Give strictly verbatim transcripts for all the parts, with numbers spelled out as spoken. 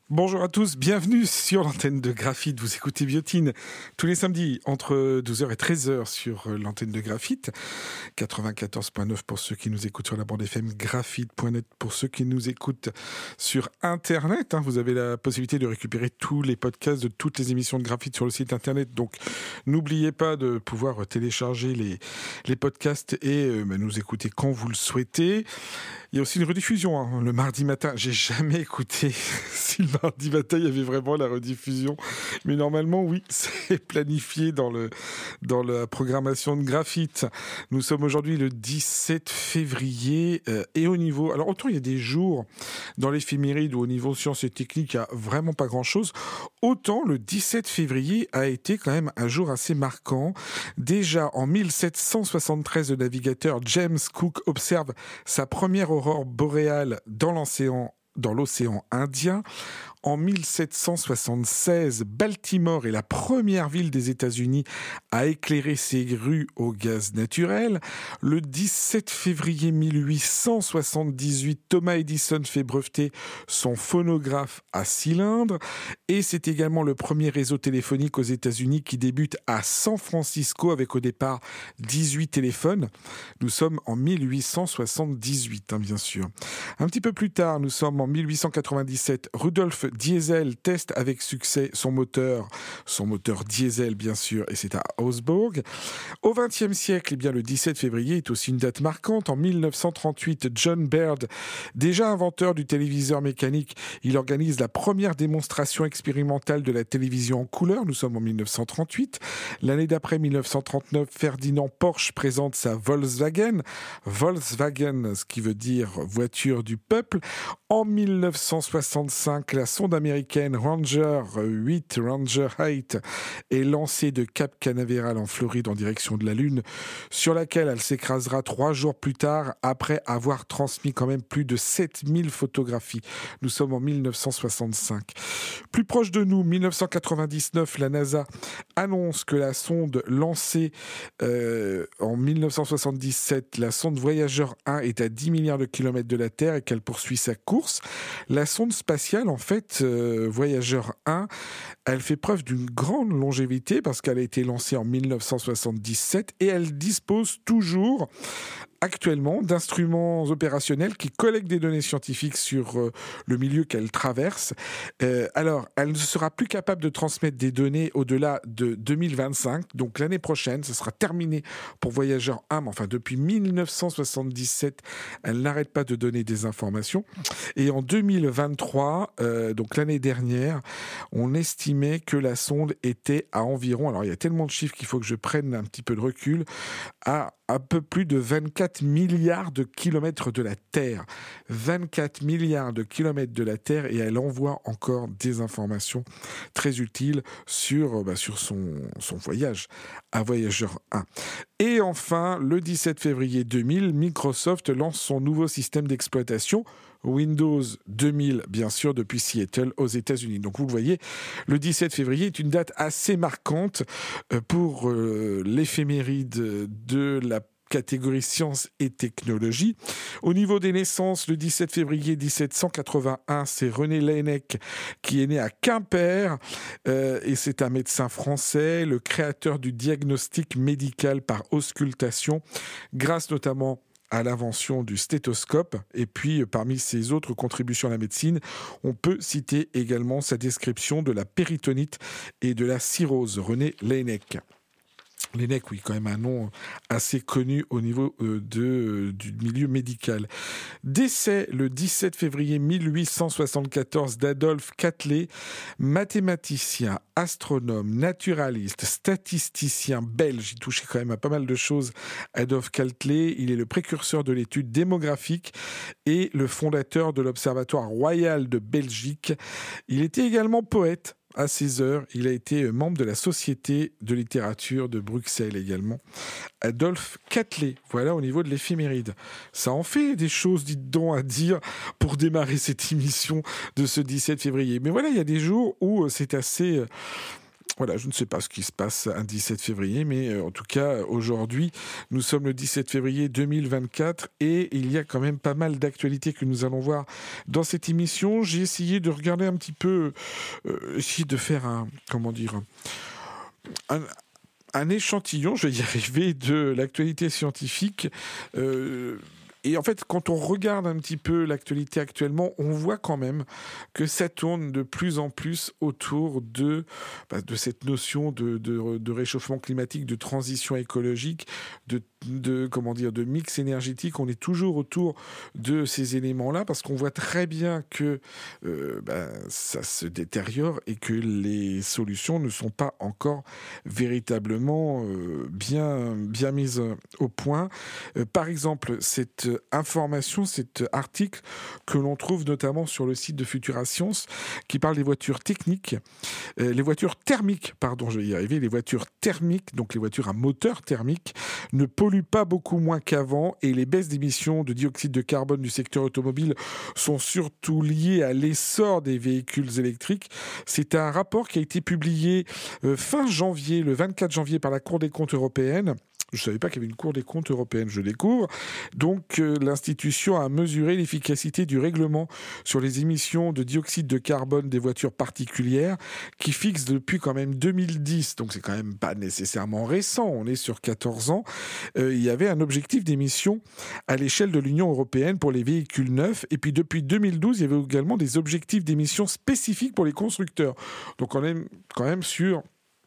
Bonjour à tous, bienvenue sur l'antenne de Graphite. Vous écoutez Biotine tous les samedis entre douze heures et treize heures sur l'antenne de Graphite. quatre-vingt-quatorze virgule neuf pour ceux qui nous écoutent sur la bande F M, graphite point net pour ceux qui nous écoutent sur Internet. Vous avez la possibilité de récupérer tous les podcasts de toutes les émissions de Graphite sur le site Internet. Donc n'oubliez pas de pouvoir télécharger les, les podcasts et euh, nous écouter quand vous le souhaitez. Il y a aussi une rediffusion hein, le mardi matin. J'ai jamais écouté si le mardi matin il y avait vraiment la rediffusion, mais normalement oui, c'est planifié dans le dans la programmation de Graphite. Nous sommes aujourd'hui le dix-sept février euh, et au niveau, alors autant il y a des jours dans l'éphéméride où au niveau sciences et techniques il y a vraiment pas grand chose, autant le dix-sept février a été quand même un jour assez marquant. Déjà en mille sept cent soixante-treize, le navigateur James Cook observe sa première aurore boréale dans l'océan dans l'océan Indien. En mille sept cent soixante-seize, Baltimore est la première ville des États-Unis à éclairer ses rues au gaz naturel. Le dix-sept février mille huit cent soixante-dix-huit, Thomas Edison fait breveter son phonographe à cylindre. Et c'est également le premier réseau téléphonique aux États-Unis qui débute à San Francisco avec au départ dix-huit téléphones. Nous sommes en mille huit cent soixante-dix-huit, hein, bien sûr. Un petit peu plus tard, nous sommes en mille huit cent quatre-vingt-dix-sept, Rudolf Diesel teste avec succès son moteur, son moteur diesel bien sûr, et c'est à Augsbourg. Au vingtième siècle, eh bien, le dix-sept février est aussi une date marquante. En mille neuf cent trente-huit, John Baird, déjà inventeur du téléviseur mécanique, il organise la première démonstration expérimentale de la télévision en couleur. Nous sommes en mille neuf cent trente-huit. L'année d'après, mille neuf cent trente-neuf, Ferdinand Porsche présente sa Volkswagen. Volkswagen, ce qui veut dire voiture du peuple. En mille neuf cent soixante-cinq, la sonde américaine Ranger huit, Ranger huit, est lancée de Cap Canaveral en Floride en direction de la Lune, sur laquelle elle s'écrasera trois jours plus tard après avoir transmis quand même plus de sept mille photographies. Nous sommes en mille neuf cent soixante-cinq. Plus proche de nous, mille neuf cent quatre-vingt-dix-neuf, la NASA annonce que la sonde lancée euh, en mille neuf cent soixante-dix-sept, la sonde Voyager un, est à dix milliards de kilomètres de la Terre et qu'elle poursuit sa course. La sonde spatiale, en fait, euh, Voyager un, elle fait preuve d'une grande longévité parce qu'elle a été lancée en mille neuf cent soixante-dix-sept et elle dispose toujours actuellement d'instruments opérationnels qui collectent des données scientifiques sur euh, le milieu qu'elle traverse. Euh, alors, elle ne sera plus capable de transmettre des données au-delà de deux mille vingt-cinq, donc l'année prochaine, ce sera terminé pour Voyager un, mais enfin depuis mille neuf cent soixante-dix-sept, elle n'arrête pas de donner des informations. Et en deux mille vingt-trois, euh, donc l'année dernière, on estimait que la sonde était à environ, alors il y a tellement de chiffres qu'il faut que je prenne un petit peu de recul, à un peu plus de vingt-quatre milliards de kilomètres de la Terre. vingt-quatre milliards de kilomètres de la Terre et elle envoie encore des informations très utiles sur, bah, sur son, son voyage à Voyager un. Et enfin, le dix-sept février deux mille, Microsoft lance son nouveau système d'exploitation Windows deux mille, bien sûr, depuis Seattle aux États-Unis. Donc vous le voyez, le dix-sept février est une date assez marquante pour euh, l'éphéméride de la catégorie sciences et technologies. Au niveau des naissances, le dix-sept février mille sept cent quatre-vingt-un, c'est René Laennec qui est né à Quimper euh, et c'est un médecin français, le créateur du diagnostic médical par auscultation, grâce notamment à l'invention du stéthoscope. Et puis, parmi ses autres contributions à la médecine, on peut citer également sa description de la péritonite et de la cirrhose. René Laennec. Laennec, oui, quand même un nom assez connu au niveau euh, de, euh, du milieu médical. Décès le dix-sept février mille huit cent soixante-quatorze d'Adolphe Quetelet, mathématicien, astronome, naturaliste, statisticien belge. Il touchait quand même à pas mal de choses. Adolphe Quetelet, il est le précurseur de l'étude démographique et le fondateur de l'Observatoire royal de Belgique. Il était également poète. À ses heures, il a été membre de la Société de littérature de Bruxelles également. Adolphe Quetelet, voilà au niveau de l'éphéméride. Ça en fait des choses, dites donc, à dire pour démarrer cette émission de ce dix-sept février. Mais voilà, il y a des jours où c'est assez... Voilà, je ne sais pas ce qui se passe un dix-sept février, mais euh, en tout cas, aujourd'hui, nous sommes le dix-sept février deux mille vingt-quatre et il y a quand même pas mal d'actualités que nous allons voir dans cette émission. J'ai essayé de regarder un petit peu, euh, essayer de faire un, comment dire, un, un échantillon, je vais y arriver, de l'actualité scientifique. Euh, Et en fait, quand on regarde un petit peu l'actualité actuellement, on voit quand même que ça tourne de plus en plus autour de, bah, de cette notion de, de, de réchauffement climatique, de transition écologique, de, de, comment dire, de mix énergétique. On est toujours autour de ces éléments-là parce qu'on voit très bien que euh, bah, ça se détériore et que les solutions ne sont pas encore véritablement euh, bien, bien mises au point. Euh, par exemple, cette information, cet article que l'on trouve notamment sur le site de Futura Science qui parle des voitures techniques, euh, les voitures thermiques, pardon, je vais y arriver, les voitures thermiques, donc les voitures à moteur thermique, ne polluent pas beaucoup moins qu'avant et les baisses d'émissions de dioxyde de carbone du secteur automobile sont surtout liées à l'essor des véhicules électriques. C'est un rapport qui a été publié euh, fin janvier, le vingt-quatre janvier par la Cour des comptes européenne. Je ne savais pas qu'il y avait une Cour des comptes européenne, je découvre. Donc, euh, l'institution a mesuré l'efficacité du règlement sur les émissions de dioxyde de carbone des voitures particulières qui fixe depuis quand même deux mille dix, donc c'est quand même pas nécessairement récent, on est sur quatorze ans, euh, il y avait un objectif d'émission à l'échelle de l'Union européenne pour les véhicules neufs. Et puis, depuis deux mille douze, il y avait également des objectifs d'émissions spécifiques pour les constructeurs. Donc, on est quand même sur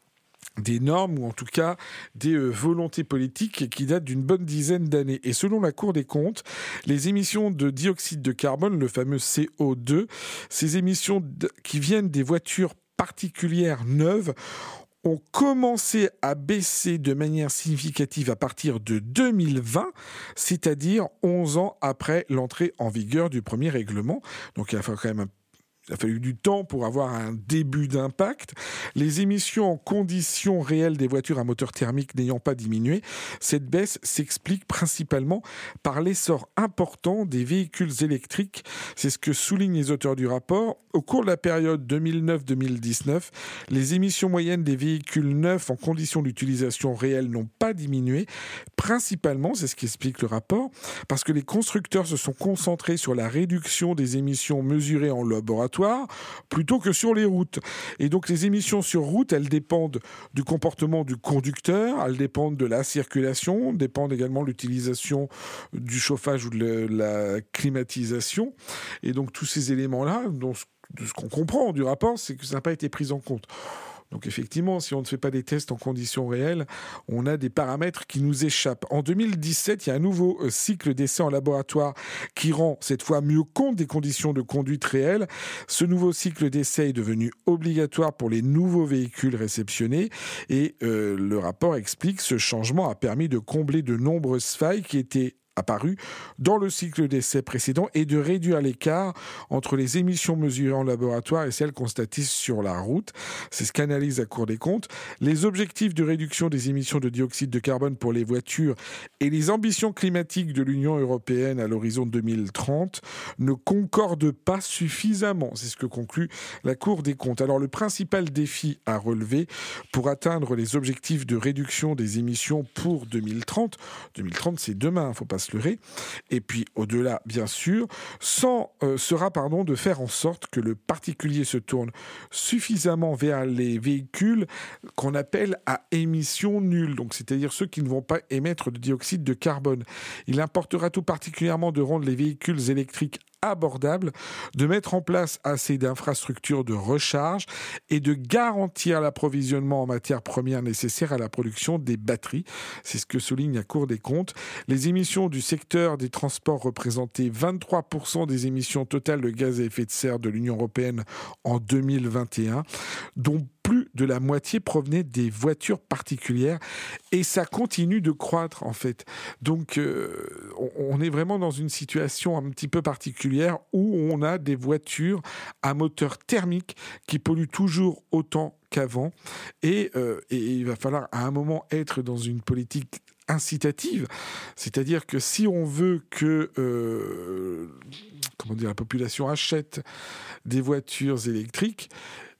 des normes ou en tout cas des euh, volontés politiques qui datent d'une bonne dizaine d'années. Et selon la Cour des comptes, les émissions de dioxyde de carbone, le fameux C O deux, ces émissions de, qui viennent des voitures particulières neuves, ont commencé à baisser de manière significative à partir de deux mille vingt, c'est-à-dire onze ans après l'entrée en vigueur du premier règlement. Donc il y a quand même un Il a fallu du temps pour avoir un début d'impact. Les émissions en conditions réelles des voitures à moteur thermique n'ayant pas diminué, cette baisse s'explique principalement par l'essor important des véhicules électriques. C'est ce que soulignent les auteurs du rapport. Au cours de la période deux mille neuf deux mille dix-neuf, les émissions moyennes des véhicules neufs en conditions d'utilisation réelle n'ont pas diminué. Principalement, c'est ce qu'explique le rapport, parce que les constructeurs se sont concentrés sur la réduction des émissions mesurées en laboratoire plutôt que sur les routes. Et donc les émissions sur route, elles dépendent du comportement du conducteur, elles dépendent de la circulation, dépendent également de l'utilisation du chauffage ou de la climatisation. Et donc tous ces éléments-là, dont de ce qu'on comprend du rapport, c'est que ça n'a pas été pris en compte. Donc effectivement, si on ne fait pas des tests en conditions réelles, on a des paramètres qui nous échappent. En deux mille dix-sept, il y a un nouveau cycle d'essai en laboratoire qui rend cette fois mieux compte des conditions de conduite réelles. Ce nouveau cycle d'essai est devenu obligatoire pour les nouveaux véhicules réceptionnés et euh, le rapport explique que ce changement a permis de combler de nombreuses failles qui étaient apparu dans le cycle d'essai précédent et de réduire l'écart entre les émissions mesurées en laboratoire et celles constatées sur la route. C'est ce qu'analyse la Cour des comptes. Les objectifs de réduction des émissions de dioxyde de carbone pour les voitures et les ambitions climatiques de l'Union européenne à l'horizon deux mille trente ne concordent pas suffisamment. C'est ce que conclut la Cour des comptes. Alors le principal défi à relever pour atteindre les objectifs de réduction des émissions pour deux mille trente, deux mille trente c'est demain, il ne faut pas se leurrer. Et puis au-delà, bien sûr, sans, euh, sera pardon, de faire en sorte que le particulier se tourne suffisamment vers les véhicules qu'on appelle à émissions nulles, donc c'est-à-dire ceux qui ne vont pas émettre de dioxyde de carbone. Il importera tout particulièrement de rendre les véhicules électriques abordable, de mettre en place assez d'infrastructures de recharge et de garantir l'approvisionnement en matières premières nécessaires à la production des batteries. C'est ce que souligne la Cour des comptes. Les émissions du secteur des transports représentaient vingt-trois pour cent des émissions totales de gaz à effet de serre de l'Union européenne en deux mille vingt et un, dont plus de la moitié provenait des voitures particulières et ça continue de croître en fait. Donc euh, on est vraiment dans une situation un petit peu particulière où on a des voitures à moteur thermique qui polluent toujours autant qu'avant et, euh, et il va falloir à un moment être dans une politique incitative, c'est-à-dire que si on veut que euh, comment dire, la population achète des voitures électriques,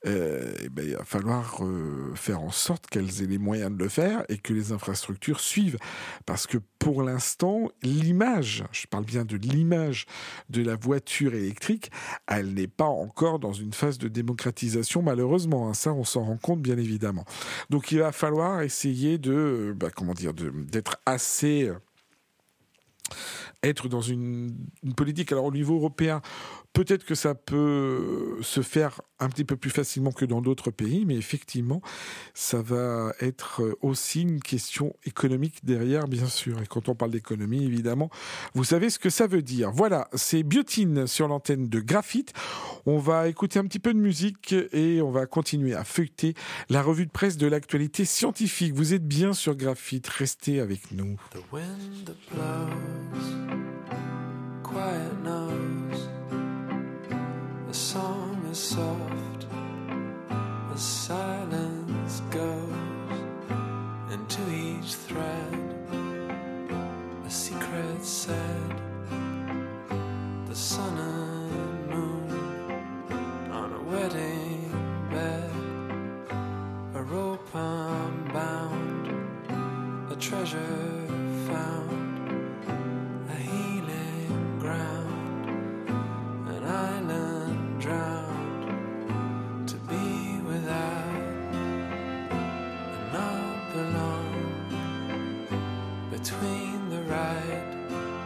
euh, eh ben, il va falloir euh, faire en sorte qu'elles aient les moyens de le faire et que les infrastructures suivent. Parce que pour l'instant, l'image, je parle bien de l'image de la voiture électrique, elle n'est pas encore dans une phase de démocratisation, malheureusement. Hein. Ça, on s'en rend compte, bien évidemment. Donc, il va falloir essayer de, bah, comment dire, de, d'être assez... Euh, être dans une, une politique. Alors, au niveau européen, peut-être que ça peut se faire un petit peu plus facilement que dans d'autres pays, mais effectivement, ça va être aussi une question économique derrière, bien sûr. Et quand on parle d'économie, évidemment, vous savez ce que ça veut dire. Voilà, c'est Biotine sur l'antenne de Graphite. On va écouter un petit peu de musique et on va continuer à feuilleter la revue de presse de l'actualité scientifique. Vous êtes bien sur Graphite, restez avec nous. The wind blows, quiet knows. The song is soft, the silence goes into each thread. A secret said, the sun and moon on a wedding bed. A rope unbound, a treasure found, a healing ground, an island drowned, to be without and not belong, between the right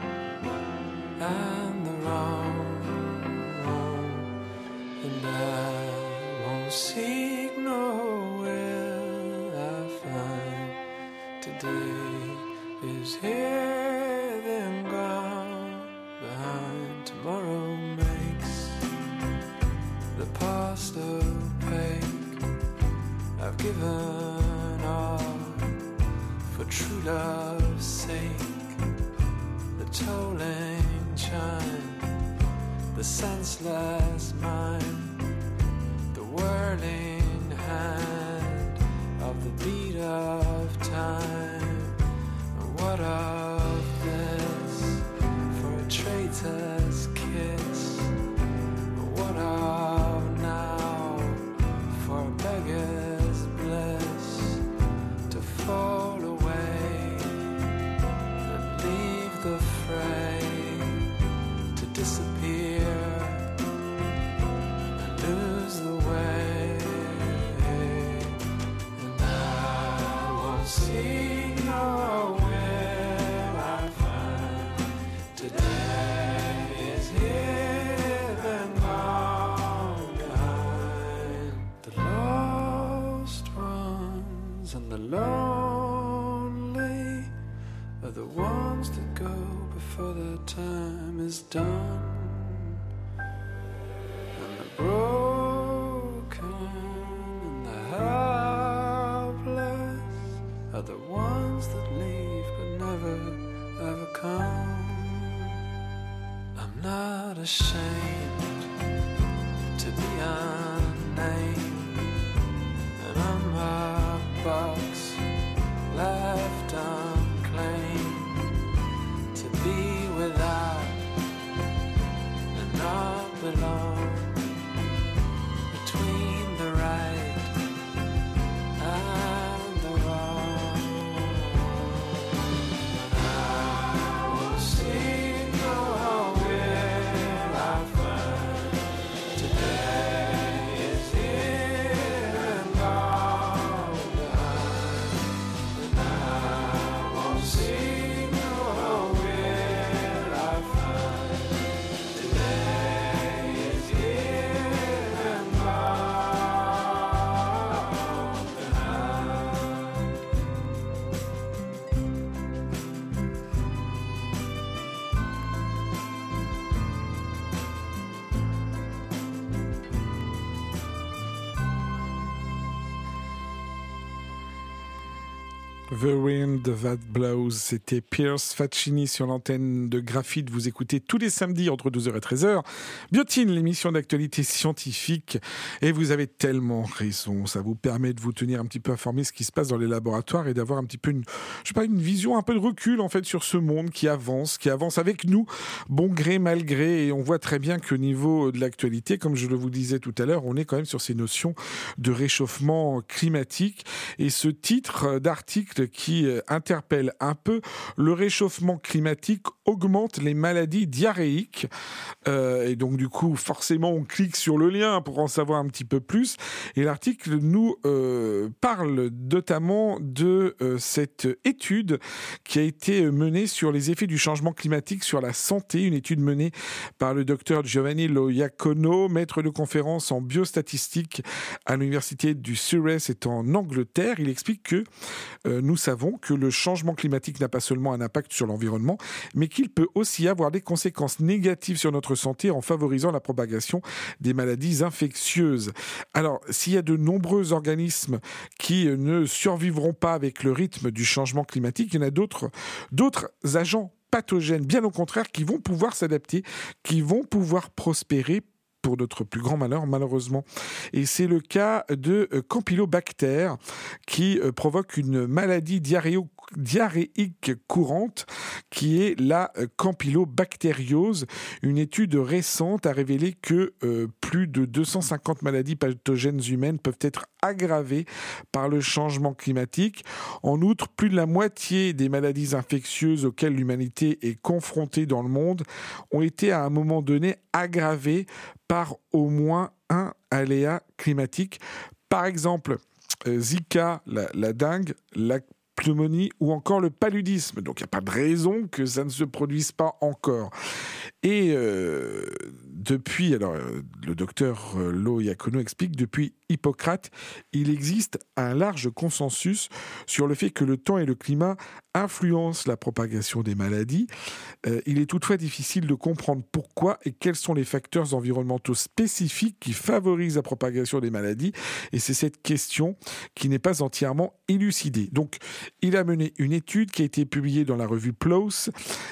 and the wrong, and I won't seek no will I find. Today is here, then gone behind. Tomorrow makes the past opaque. I've given all for true love's sake. The tolling chime, the senseless mind, the whirling hand of the beat of time. What of this for a traitor's kiss? What of now for a beggar's bliss? To fall away and leave the fray, to disappear and lose the way. And I won't see no will I find. Today is here, then gone behind. The lost ones and the lonely are the ones that go before their time is done. And the broken and the helpless are the ones that leave but never ever come. I'm not ashamed to be unnamed, and I'm a box left unclaimed, to be without The Wind That Blows, c'était Pierce Faccini sur l'antenne de Graphite. Vous écoutez tous les samedis entre douze heures et treize heures. Biotine, l'émission d'actualité scientifique. Et vous avez tellement raison. Ça vous permet de vous tenir un petit peu informé de ce qui se passe dans les laboratoires et d'avoir un petit peu une, je sais pas, une vision un peu de recul en fait sur ce monde qui avance, qui avance avec nous, bon gré, mal gré. Et on voit très bien qu'au niveau de l'actualité, comme je le vous disais tout à l'heure, on est quand même sur ces notions de réchauffement climatique. Et ce titre d'article qui interpelle un peu: le réchauffement climatique augmente les maladies diarrhéiques. Euh, et donc du coup, forcément, on clique sur le lien pour en savoir un petit peu plus. Et l'article nous euh, parle notamment de euh, cette étude qui a été menée sur les effets du changement climatique sur la santé, une étude menée par le docteur Giovanni Loiacono, maître de conférence en biostatistique à l'université du Surrey, c'est en Angleterre. Il explique que euh, nous savons que le changement climatique n'a pas seulement un impact sur l'environnement, mais qu'il peut aussi avoir des conséquences négatives sur notre santé en favorisant la propagation des maladies infectieuses. Alors, s'il y a de nombreux organismes qui ne survivront pas avec le rythme du changement climatique, il y en a d'autres, d'autres agents pathogènes, bien au contraire, qui vont pouvoir s'adapter, qui vont pouvoir prospérer pour notre plus grand malheur, malheureusement. Et c'est le cas de Campylobacter, qui provoque une maladie diarrhéo- diarrhéique courante, qui est la campylobactériose. Une étude récente a révélé que euh, plus de deux cent cinquante maladies pathogènes humaines peuvent être aggravées par le changement climatique. En outre, plus de la moitié des maladies infectieuses auxquelles l'humanité est confrontée dans le monde ont été à un moment donné aggravées par au moins un aléa climatique. Par exemple, euh, Zika, la, la dengue, la pneumonie ou encore le paludisme. Donc il n'y a pas de raison que ça ne se produise pas encore. Et euh, depuis, alors euh, le docteur euh, Loiacono explique, depuis Hippocrate, il existe un large consensus sur le fait que le temps et le climat influencent la propagation des maladies. Euh, il est toutefois difficile de comprendre pourquoi et quels sont les facteurs environnementaux spécifiques qui favorisent la propagation des maladies. Et c'est cette question qui n'est pas entièrement élucidée. Donc, il a mené une étude qui a été publiée dans la revue PLOS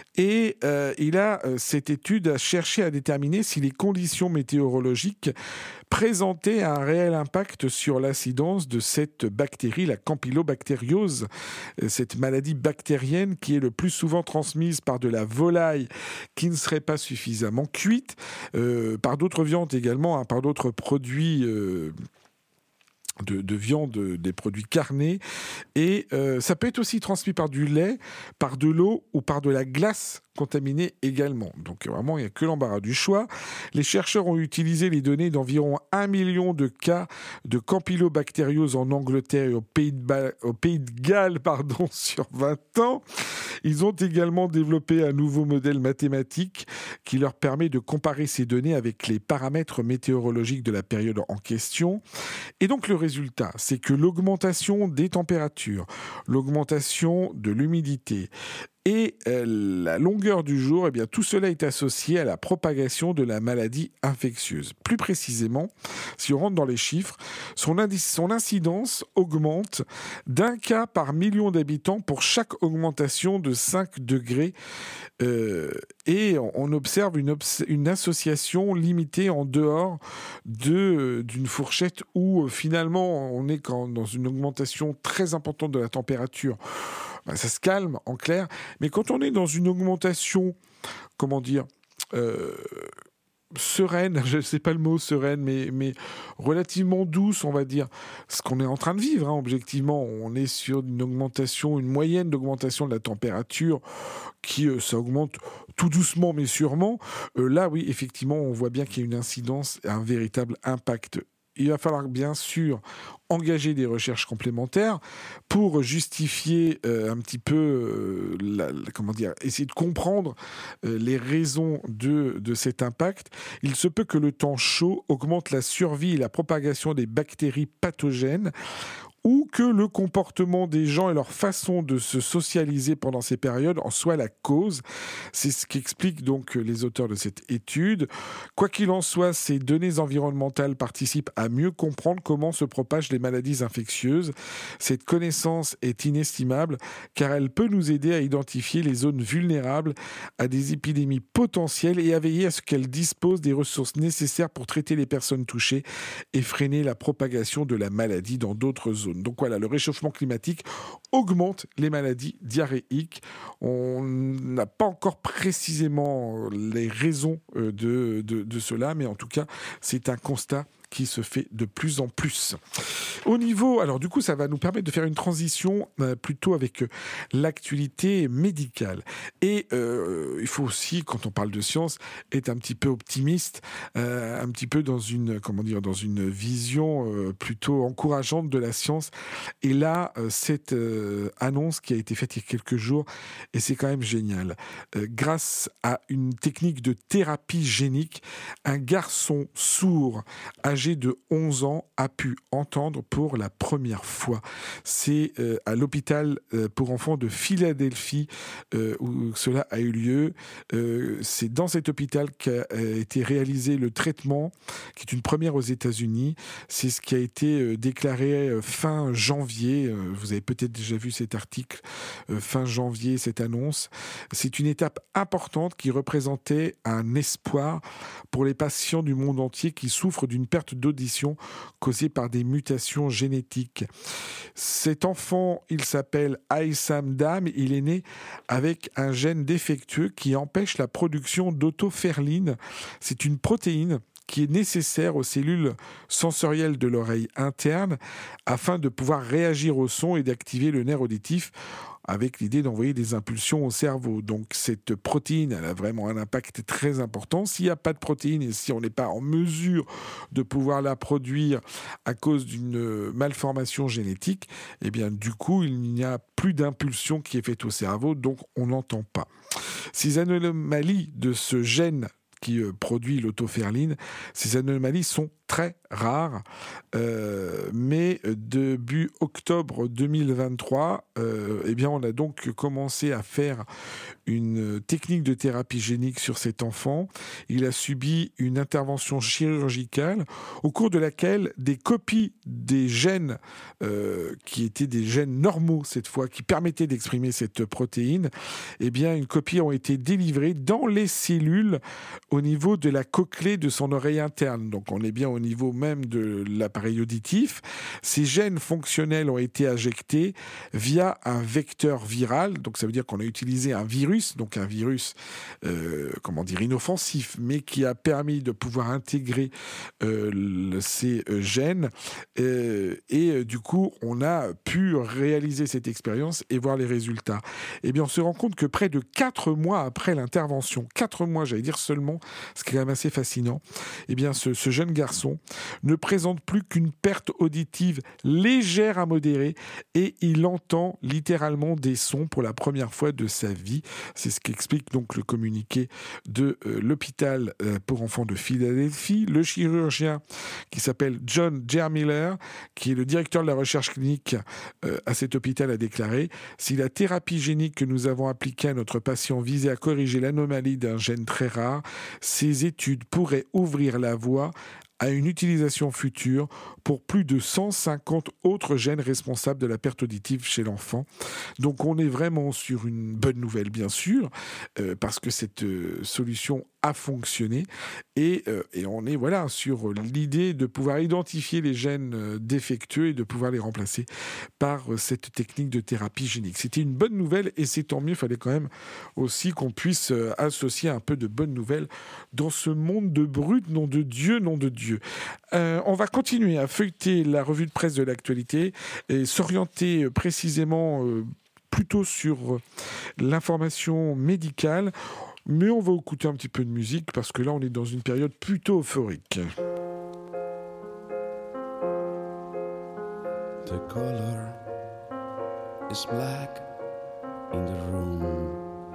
et euh, il a, euh, cette étude a cherché à déterminer si les conditions météorologiques présentaient un réel impact sur l'incidence de cette bactérie, la campylobactériose, cette maladie bactérienne qui est le plus souvent transmise par de la volaille qui ne serait pas suffisamment cuite, euh, par d'autres viandes également, hein, par d'autres produits euh, De, de viande, des produits carnés. Et euh, ça peut être aussi transmis par du lait, par de l'eau ou par de la glace contaminée également. Donc vraiment, il n'y a que l'embarras du choix. Les chercheurs ont utilisé les données d'environ un million de cas de campylobactériose en Angleterre et au Pays de, ba- au Pays de Galles pardon, sur vingt ans. Ils ont également développé un nouveau modèle mathématique qui leur permet de comparer ces données avec les paramètres météorologiques de la période en question. Et donc le résultat, c'est que l'augmentation des températures, l'augmentation de l'humidité et euh, la longueur du jour, eh bien, tout cela est associé à la propagation de la maladie infectieuse. Plus précisément, si on rentre dans les chiffres, son, indice, son incidence augmente d'un cas par million d'habitants pour chaque augmentation de cinq degrés. Euh, et on observe une, obs- une association limitée en dehors de, d'une fourchette où finalement on est quand, dans une augmentation très importante de la température. Ben, ça se calme en clair, mais quand on est dans une augmentation, comment dire, euh, sereine, je ne sais pas le mot sereine, mais, mais relativement douce, on va dire, ce qu'on est en train de vivre, hein, objectivement, on est sur une augmentation, une moyenne d'augmentation de la température qui, euh, ça augmente tout doucement mais sûrement. Euh, là, oui, effectivement, on voit bien qu'il y a une incidence, un véritable impact. Il va falloir bien sûr engager des recherches complémentaires pour justifier euh, un petit peu, euh, la, la, comment dire, essayer de comprendre euh, les raisons de, de cet impact. Il se peut que le temps chaud augmente la survie et la propagation des bactéries pathogènes ou que le comportement des gens et leur façon de se socialiser pendant ces périodes en soit la cause. C'est ce qu'expliquent donc les auteurs de cette étude. Quoi qu'il en soit, ces données environnementales participent à mieux comprendre comment se propagent les maladies infectieuses. Cette connaissance est inestimable car elle peut nous aider à identifier les zones vulnérables à des épidémies potentielles et à veiller à ce qu'elles disposent des ressources nécessaires pour traiter les personnes touchées et freiner la propagation de la maladie dans d'autres zones. Donc voilà, le réchauffement climatique augmente les maladies diarrhéiques. On n'a pas encore précisément les raisons de, de, de cela, mais en tout cas, c'est un constat qui se fait de plus en plus. Au niveau, alors du coup, ça va nous permettre de faire une transition euh, plutôt avec euh, l'actualité médicale. Et euh, il faut aussi, quand on parle de science, être un petit peu optimiste, euh, un petit peu dans une, comment dire, dans une vision euh, plutôt encourageante de la science. Et là, euh, cette euh, annonce qui a été faite il y a quelques jours, et c'est quand même génial. Euh, grâce à une technique de thérapie génique, un garçon sourd âgé de onze ans a pu entendre pour la première fois. C'est euh, à l'hôpital euh, pour enfants de Philadelphie euh, où cela a eu lieu. Euh, c'est dans cet hôpital qu'a euh, été réalisé le traitement, qui est une première aux États-Unis. C'est ce qui a été euh, déclaré euh, fin janvier. Euh, vous avez peut-être déjà vu cet article, euh, fin janvier, cette annonce. C'est une étape importante qui représentait un espoir pour les patients du monde entier qui souffrent d'une perte d'audition causée par des mutations génétiques. Cet enfant, il s'appelle Aïssam Dam, il est né avec un gène défectueux qui empêche la production d'autoferline. C'est une protéine qui est nécessaire aux cellules sensorielles de l'oreille interne afin de pouvoir réagir au son et d'activer le nerf auditif avec l'idée d'envoyer des impulsions au cerveau. Donc cette protéine, elle a vraiment un impact très important. S'il n'y a pas de protéine et si on n'est pas en mesure de pouvoir la produire à cause d'une malformation génétique, eh bien du coup, il n'y a plus d'impulsion qui est faite au cerveau, donc on n'entend pas. Ces anomalies de ce gène qui euh, produit l'autoferline, ces anomalies sont très rares, euh, mais début octobre deux mille vingt-trois, euh, eh bien on a donc commencé à faire une technique de thérapie génique sur cet enfant. Il a subi une intervention chirurgicale au cours de laquelle des copies des gènes euh, qui étaient des gènes normaux cette fois, qui permettaient d'exprimer cette protéine, eh bien une copie ont été délivrées dans les cellules au niveau de la cochlée de son oreille interne. Donc on est bien au niveau même de l'appareil auditif. Ces gènes fonctionnels ont été injectés via un vecteur viral. Donc ça veut dire qu'on a utilisé un virus, donc un virus, euh, comment dire, inoffensif, mais qui a permis de pouvoir intégrer euh, le, ces euh, gènes. Euh, et euh, du coup, on a pu réaliser cette expérience et voir les résultats. Eh bien, on se rend compte que près de quatre mois après l'intervention, quatre mois, j'allais dire seulement, ce qui est quand même assez fascinant, eh bien, ce, ce jeune garçon ne présente plus qu'une perte auditive légère à modérée et il entend littéralement des sons pour la première fois de sa vie. C'est ce qu'explique donc le communiqué de euh, l'hôpital euh, pour enfants de Philadelphie. Le chirurgien qui s'appelle John Jermiller, qui est le directeur de la recherche clinique euh, à cet hôpital, a déclaré « Si la thérapie génique que nous avons appliquée à notre patient visait à corriger l'anomalie d'un gène très rare, ces études pourraient ouvrir la voie à une utilisation future pour plus de cent cinquante autres gènes responsables de la perte auditive chez l'enfant. » Donc on est vraiment sur une bonne nouvelle, bien sûr, euh, parce que cette euh, solution a fonctionné et, euh, et on est voilà, sur l'idée de pouvoir identifier les gènes euh, défectueux et de pouvoir les remplacer par euh, cette technique de thérapie génique. C'était une bonne nouvelle et c'est tant mieux, il fallait quand même aussi qu'on puisse euh, associer un peu de bonnes nouvelles dans ce monde de brut, nom de Dieu, nom de Dieu. Euh, on va continuer à feuilleter la revue de presse de l'actualité et s'orienter euh, précisément euh, plutôt sur euh, l'information médicale. Mais on va écouter un petit peu de musique parce que là, on est dans une période plutôt euphorique. The color is black in the room.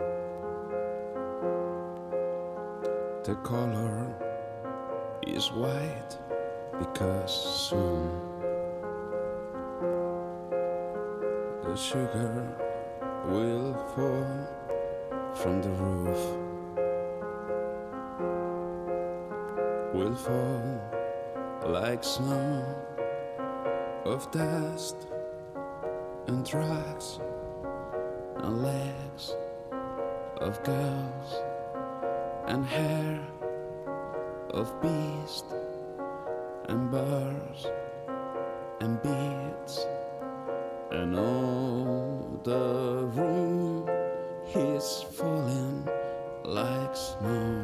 The color is white because soon the sugar will fall from the roof, will fall like snow of dust and drugs and legs of girls and hair of beasts and birds and beads, and all the room is falling like snow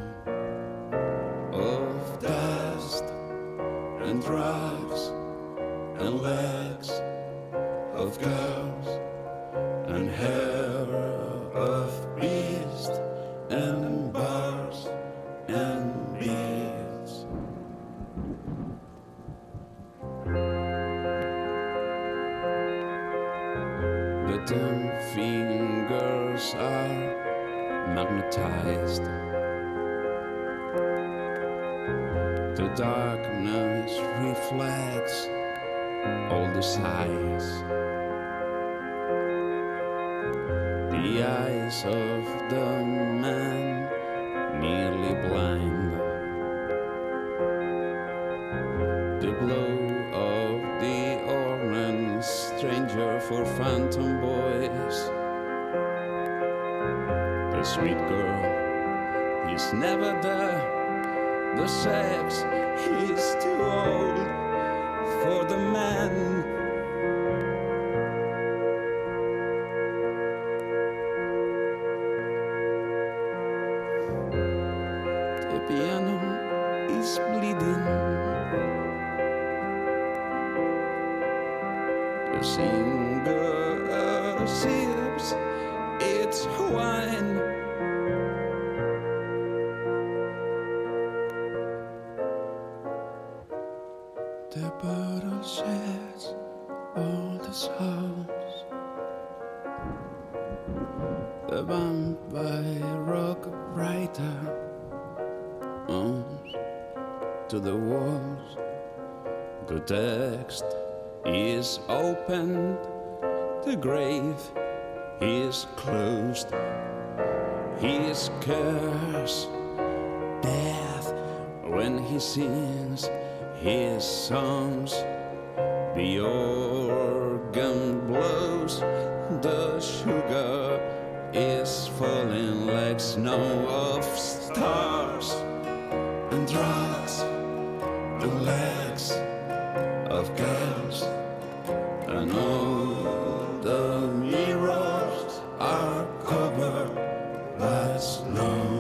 of dust and drugs and legs of girls and hair of beasts and birds and beads. The ten fingers are magnetized. The darkness reflects all the sighs. The eyes of the man nearly blind. The blow of the orange stranger for phantom boys. The sweet girl is never there. The sex is too old for the man. The piano is bleeding. The singer sips its wine. The bottle sheds all the sounds. The vampire rock writer owns to the walls. The text is opened. The grave is closed. His curse, death, when he sings his songs, the organ blows, the sugar is falling like snow of stars and drugs, the legs of girls, and all the mirrors are covered by snow.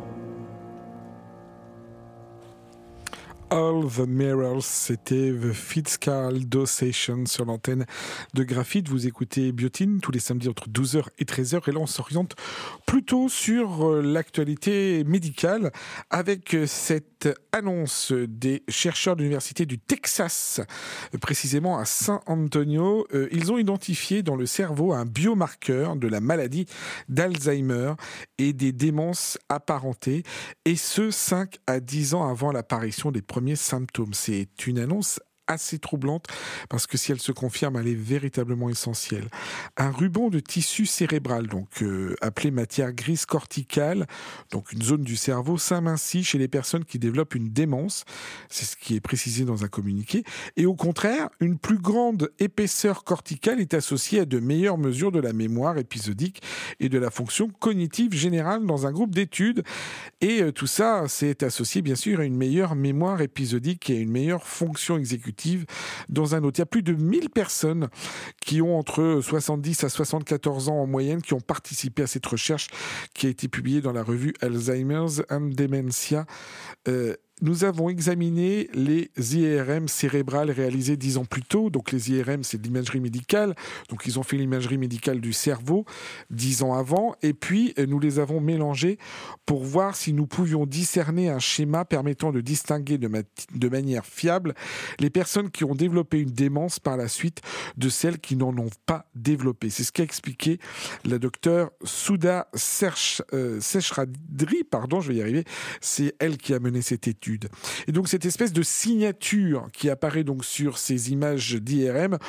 All the Mirrors, c'était The Fitzcarraldo Session sur l'antenne de Graphite. Vous écoutez Biotine tous les samedis entre douze heures et treize heures. Et là, on s'oriente plutôt sur l'actualité médicale avec cette annonce des chercheurs de l'Université du Texas, précisément à San Antonio. Ils ont identifié dans le cerveau un biomarqueur de la maladie d'Alzheimer et des démences apparentées, et ce, cinq à dix ans avant l'apparition des premiers symptômes. C'est une annonce assez troublante parce que si elle se confirme, elle est véritablement essentielle. Un ruban de tissu cérébral, donc euh, appelé matière grise corticale, donc une zone du cerveau, s'amincit chez les personnes qui développent une démence. C'est ce qui est précisé dans un communiqué. Et au contraire, une plus grande épaisseur corticale est associée à de meilleures mesures de la mémoire épisodique et de la fonction cognitive générale dans un groupe d'études. Et euh, tout ça, c'est associé bien sûr à une meilleure mémoire épisodique et à une meilleure fonction exécutive dans un autre. Il y a plus de mille personnes qui ont entre soixante-dix à soixante-quatorze ans en moyenne qui ont participé à cette recherche qui a été publiée dans la revue Alzheimer's and Dementia. Euh, Nous avons examiné les I R M cérébrales réalisées dix ans plus tôt. Donc les I R M, c'est de l'imagerie médicale. Donc ils ont fait l'imagerie médicale du cerveau dix ans avant. Et puis nous les avons mélangés pour voir si nous pouvions discerner un schéma permettant de distinguer de, ma- de manière fiable les personnes qui ont développé une démence par la suite de celles qui n'en ont pas développé. C'est ce qu'a expliqué la docteure Souda Serch, euh, Seshradri, pardon, je vais y arriver. C'est elle qui a mené cette étude. Et donc cette espèce de signature qui apparaît donc sur ces images d'I R M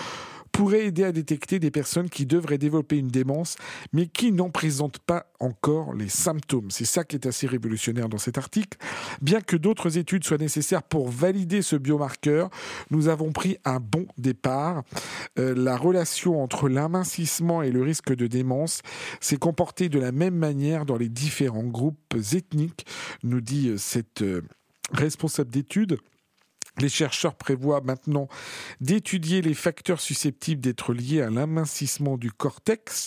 pourrait aider à détecter des personnes qui devraient développer une démence, mais qui n'en présentent pas encore les symptômes. C'est ça qui est assez révolutionnaire dans cet article. Bien que d'autres études soient nécessaires pour valider ce biomarqueur, nous avons pris un bon départ. Euh, la relation entre l'amincissement et le risque de démence s'est comportée de la même manière dans les différents groupes ethniques, nous dit cette euh, responsable d'études. Les chercheurs prévoient maintenant d'étudier les facteurs susceptibles d'être liés à l'amincissement du cortex.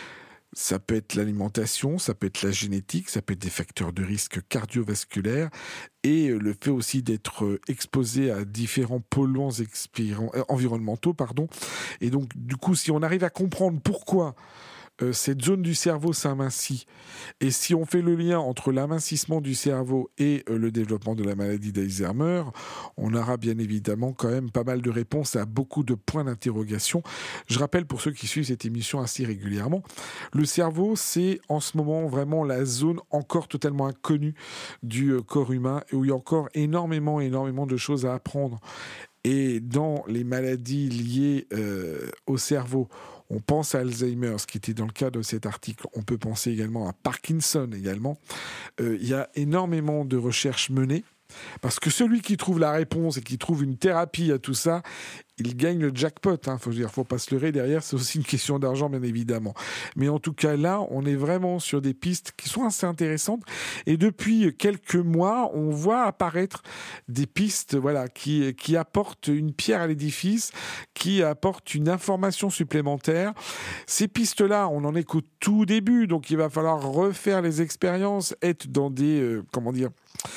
Ça peut être l'alimentation, ça peut être la génétique, ça peut être des facteurs de risque cardiovasculaire et le fait aussi d'être exposé à différents polluants expirants, euh, environnementaux. Pardon. Et donc, du coup, si on arrive à comprendre pourquoi Euh, cette zone du cerveau s'amincit. Et si on fait le lien entre l'amincissement du cerveau et euh, le développement de la maladie d'Alzheimer, on aura bien évidemment quand même pas mal de réponses à beaucoup de points d'interrogation. Je rappelle pour ceux qui suivent cette émission assez régulièrement, le cerveau, c'est en ce moment vraiment la zone encore totalement inconnue du euh, corps humain et où il y a encore énormément, énormément de choses à apprendre. Et dans les maladies liées euh, au cerveau, on pense à Alzheimer, ce qui était dans le cas de cet article. On peut penser également à Parkinson également. Euh, il y a énormément de recherches menées. Parce que celui qui trouve la réponse et qui trouve une thérapie à tout ça, il gagne le jackpot. Hein. Faut dire, faut pas se leurrer. Derrière, c'est aussi une question d'argent, bien évidemment. Mais en tout cas, là, on est vraiment sur des pistes qui sont assez intéressantes. Et depuis quelques mois, on voit apparaître des pistes, voilà, qui qui apportent une pierre à l'édifice, qui apportent une information supplémentaire. Ces pistes-là, on en est qu'au tout début, donc il va falloir refaire les expériences, être dans des, euh, comment dire,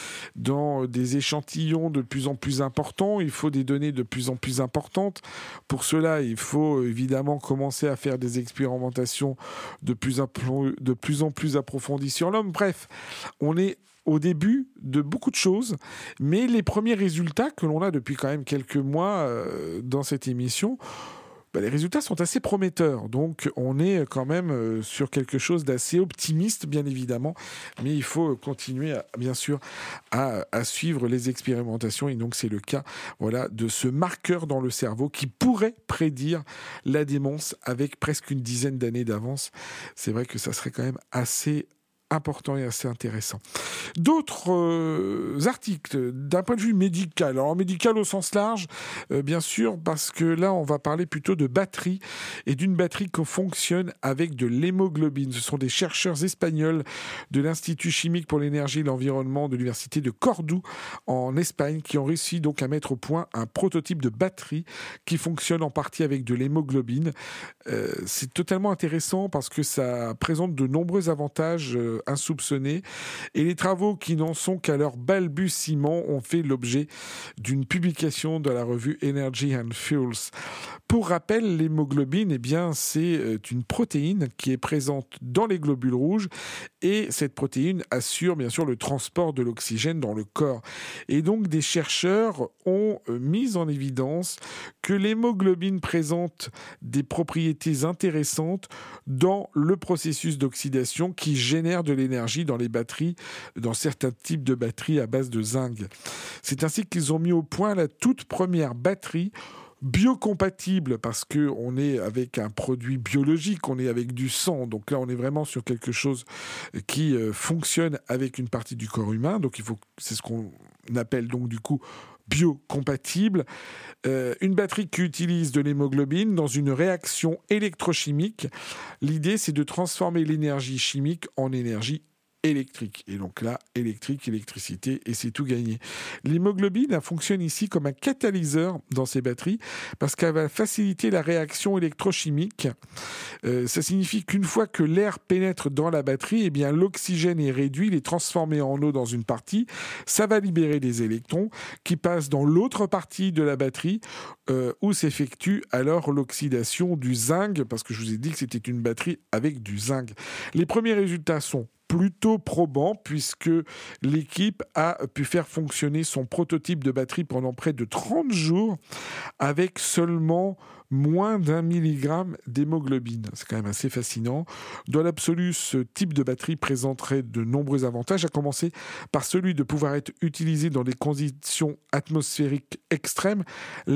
dans des échantillons de plus en plus importants. Il faut des données de plus en plus importantes. Pour cela, il faut évidemment commencer à faire des expérimentations de plus en plus, de plus, en plus approfondies sur l'homme. Bref, on est au début de beaucoup de choses, mais les premiers résultats que l'on a depuis quand même quelques mois euh, dans cette émission, bah, les résultats sont assez prometteurs. Donc, on est quand même euh, sur quelque chose d'assez optimiste, bien évidemment. Mais il faut continuer, à, bien sûr, à, à suivre les expérimentations. Et donc, c'est le cas, voilà, de ce marqueur dans le cerveau qui pourrait prédire la démence avec presque une dizaine d'années d'avance. C'est vrai que ça serait quand même assez important et assez intéressant. D'autres euh, articles d'un point de vue médical. Alors médical au sens large, euh, bien sûr, parce que là, on va parler plutôt de batterie et d'une batterie qui fonctionne avec de l'hémoglobine. Ce sont des chercheurs espagnols de l'Institut chimique pour l'énergie et l'environnement de l'Université de Cordoue en Espagne qui ont réussi donc à mettre au point un prototype de batterie qui fonctionne en partie avec de l'hémoglobine. Euh, c'est totalement intéressant parce que ça présente de nombreux avantages euh, insoupçonnés et les travaux qui n'en sont qu'à leur balbutiement ont fait l'objet d'une publication dans la revue Energy and Fuels. Pour rappel, l'hémoglobine, eh bien, c'est une protéine qui est présente dans les globules rouges et cette protéine assure bien sûr le transport de l'oxygène dans le corps. Et donc des chercheurs ont mis en évidence que l'hémoglobine présente des propriétés intéressantes dans le processus d'oxydation qui génère de l'énergie dans les batteries, dans certains types de batteries à base de zinc. C'est ainsi qu'ils ont mis au point la toute première batterie biocompatible parce que on est avec un produit biologique, on est avec du sang, donc là on est vraiment sur quelque chose qui euh, fonctionne avec une partie du corps humain, donc il faut, c'est ce qu'on appelle donc du coup biocompatible. Euh, une batterie qui utilise de l'hémoglobine dans une réaction électrochimique. L'idée, c'est de transformer l'énergie chimique en énergie électrique. Et donc là, électrique, électricité, et c'est tout gagné. L'hémoglobine elle fonctionne ici comme un catalyseur dans ces batteries parce qu'elle va faciliter la réaction électrochimique. Euh, ça signifie qu'une fois que l'air pénètre dans la batterie, eh bien, l'oxygène est réduit, il est transformé en eau dans une partie. Ça va libérer des électrons qui passent dans l'autre partie de la batterie euh, où s'effectue alors l'oxydation du zinc, parce que je vous ai dit que c'était une batterie avec du zinc. Les premiers résultats sont plutôt probant puisque l'équipe a pu faire fonctionner son prototype de batterie pendant près de trente jours avec seulement moins d'un milligramme d'hémoglobine. C'est quand même assez fascinant. Dans l'absolu, ce type de batterie présenterait de nombreux avantages, à commencer par celui de pouvoir être utilisé dans des conditions atmosphériques extrêmes, là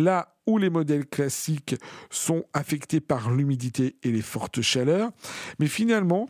où les modèles classiques sont affectés par l'humidité et les fortes chaleurs. Mais finalement,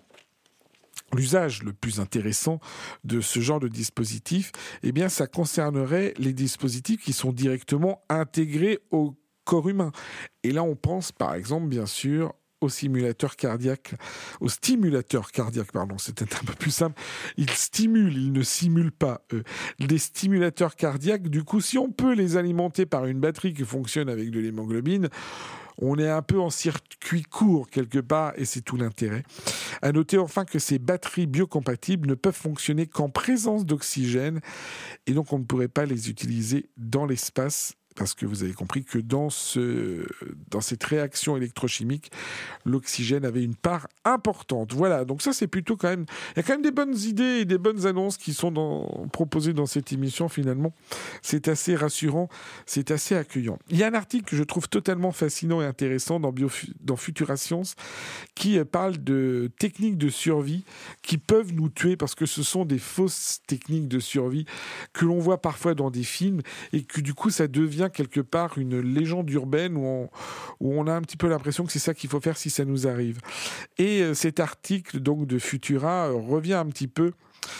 l'usage le plus intéressant de ce genre de dispositif, eh bien, ça concernerait les dispositifs qui sont directement intégrés au corps humain. Et là, on pense par exemple, bien sûr, au simulateur cardiaque, au stimulateur cardiaque, pardon, c'était un peu plus simple. Ils stimulent, ils ne simulent pas. Eux. Les stimulateurs cardiaques, du coup, si on peut les alimenter par une batterie qui fonctionne avec de l'hémoglobine, on est un peu en circuit court quelque part et c'est tout l'intérêt. À noter enfin que ces batteries biocompatibles ne peuvent fonctionner qu'en présence d'oxygène et donc on ne pourrait pas les utiliser dans l'espace. Parce que vous avez compris que dans, ce, dans cette réaction électrochimique, l'oxygène avait une part importante. Voilà, donc ça c'est plutôt quand même... Il y a quand même des bonnes idées et des bonnes annonces qui sont dans, proposées dans cette émission finalement. C'est assez rassurant, c'est assez accueillant. Il y a un article que je trouve totalement fascinant et intéressant dans, Bio, dans Futura Science qui parle de techniques de survie qui peuvent nous tuer parce que ce sont des fausses techniques de survie que l'on voit parfois dans des films et que du coup ça devient quelque part une légende urbaine où on, où on a un petit peu l'impression que c'est ça qu'il faut faire si ça nous arrive. Et euh, cet article donc de Futura euh, revient un petit peu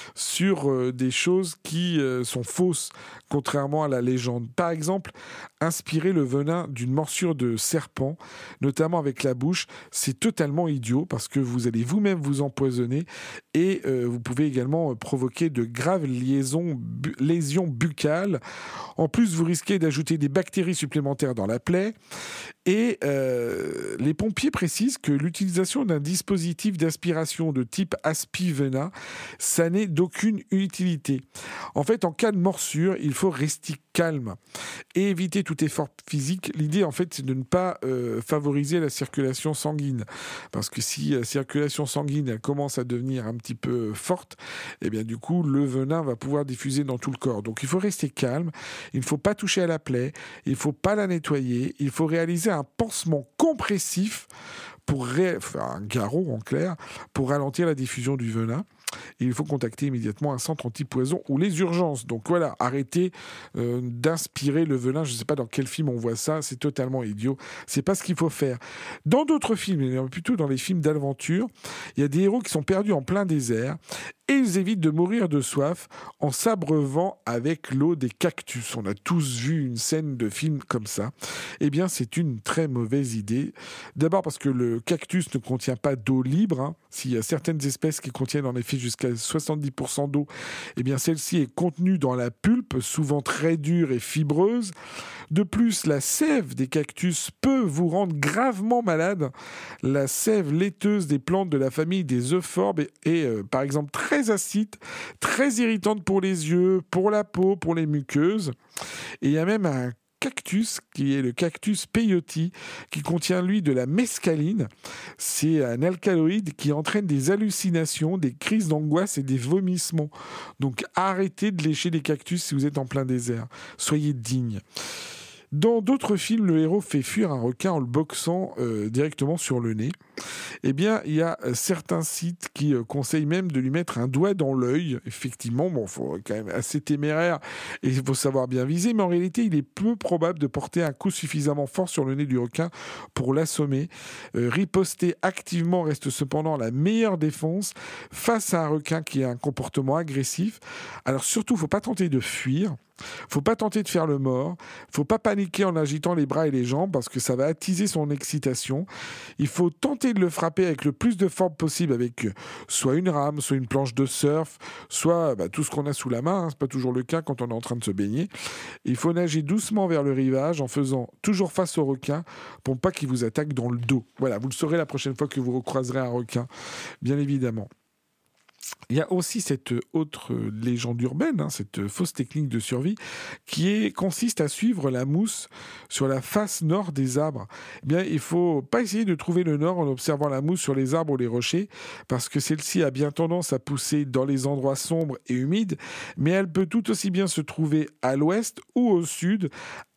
sur euh, des choses qui euh, sont fausses, contrairement à la légende. Par exemple, inspirer le venin d'une morsure de serpent, notamment avec la bouche, c'est totalement idiot parce que vous allez vous-même vous empoisonner et euh, vous pouvez également provoquer de graves liaisons, bu- lésions buccales. En plus, vous risquez d'ajouter des bactéries supplémentaires dans la plaie. Et euh, les pompiers précisent que l'utilisation d'un dispositif d'aspiration de type aspi-venin, ça n'est d'aucune utilité. En fait, en cas de morsure, il faut rester calme et éviter tout effort physique. L'idée, en fait, c'est de ne pas euh, favoriser la circulation sanguine. Parce que si la circulation sanguine elle commence à devenir un petit peu forte, eh bien, du coup, le venin va pouvoir diffuser dans tout le corps. Donc, il faut rester calme. Il ne faut pas toucher à la plaie. Il ne faut pas la nettoyer. Il faut réaliser un pansement compressif pour ré... enfin, un garrot en clair pour ralentir la diffusion du venin. Et il faut contacter immédiatement un centre antipoison ou les urgences. Donc voilà, arrêtez euh, d'inspirer le venin. Je ne sais pas dans quel film on voit ça, c'est totalement idiot. C'est pas ce qu'il faut faire. Dans d'autres films, plutôt dans les films d'aventure, il y a des héros qui sont perdus en plein désert et ils évitent de mourir de soif en s'abreuvant avec l'eau des cactus. On a tous vu une scène de film comme ça. Eh bien, c'est une très mauvaise idée. D'abord parce que le cactus ne contient pas d'eau libre. Hein. S'il y a certaines espèces qui contiennent en effet jusqu'à soixante-dix pour cent d'eau, eh bien celle-ci est contenue dans la pulpe, souvent très dure et fibreuse. De plus, la sève des cactus peut vous rendre gravement malade. La sève laiteuse des plantes de la famille des euphorbes est, est euh, par exemple très acide, très irritante pour les yeux, pour la peau, pour les muqueuses. Et il y a même un cactus, qui est le cactus peyote, qui contient, lui, de la mescaline. C'est un alcaloïde qui entraîne des hallucinations, des crises d'angoisse et des vomissements. Donc, arrêtez de lécher des cactus si vous êtes en plein désert. Soyez dignes. Dans d'autres films, le héros fait fuir un requin en le boxant euh, directement sur le nez. Eh bien, il y a certains sites qui euh, conseillent même de lui mettre un doigt dans l'œil. Effectivement, bon, faut quand même assez téméraire et il faut savoir bien viser, mais en réalité, il est peu probable de porter un coup suffisamment fort sur le nez du requin pour l'assommer. Euh, riposter activement reste cependant la meilleure défense face à un requin qui a un comportement agressif. Alors surtout, il ne faut pas tenter de fuir. Faut pas tenter de faire le mort. Faut pas paniquer en agitant les bras et les jambes parce que ça va attiser son excitation. Il faut tenter de le frapper avec le plus de force possible avec soit une rame, soit une planche de surf, soit bah, tout ce qu'on a sous la main. Hein. C'est pas toujours le cas quand on est en train de se baigner. Il faut nager doucement vers le rivage en faisant toujours face au requin pour pas qu'il vous attaque dans le dos. Voilà, vous le saurez la prochaine fois que vous recroiserez un requin, bien évidemment. Il y a aussi cette autre légende urbaine, hein, cette fausse technique de survie, qui est, consiste à suivre la mousse sur la face nord des arbres. Eh bien, il ne faut pas essayer de trouver le nord en observant la mousse sur les arbres ou les rochers, parce que celle-ci a bien tendance à pousser dans les endroits sombres et humides, mais elle peut tout aussi bien se trouver à l'ouest ou au sud,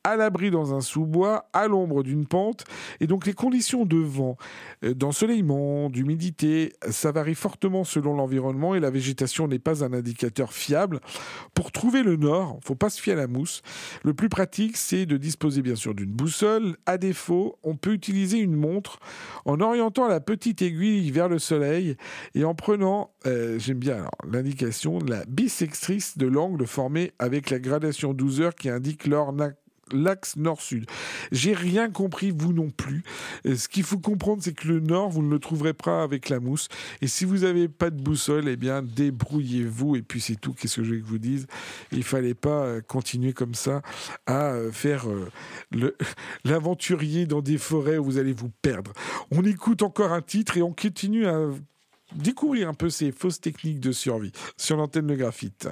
à l'abri dans un sous-bois, à l'ombre d'une pente. Et donc les conditions de vent, d'ensoleillement, d'humidité, ça varie fortement selon l'environnement et la végétation n'est pas un indicateur fiable. Pour trouver le nord, il ne faut pas se fier à la mousse. Le plus pratique, c'est de disposer bien sûr d'une boussole. À défaut, on peut utiliser une montre en orientant la petite aiguille vers le soleil et en prenant, euh, j'aime bien alors, l'indication, la bissectrice de l'angle formé avec la gradation douze heures qui indique l'or l'axe nord-sud. J'ai rien compris, vous non plus. Ce qu'il faut comprendre, c'est que le nord, vous ne le trouverez pas avec la mousse. Et si vous n'avez pas de boussole, eh bien, débrouillez-vous. Et puis, c'est tout. Qu'est-ce que je veux que je vous dise ? Il ne fallait pas continuer comme ça à faire le, l'aventurier dans des forêts où vous allez vous perdre. On écoute encore un titre et on continue à découvrir un peu ces fausses techniques de survie sur l'antenne de Graphite.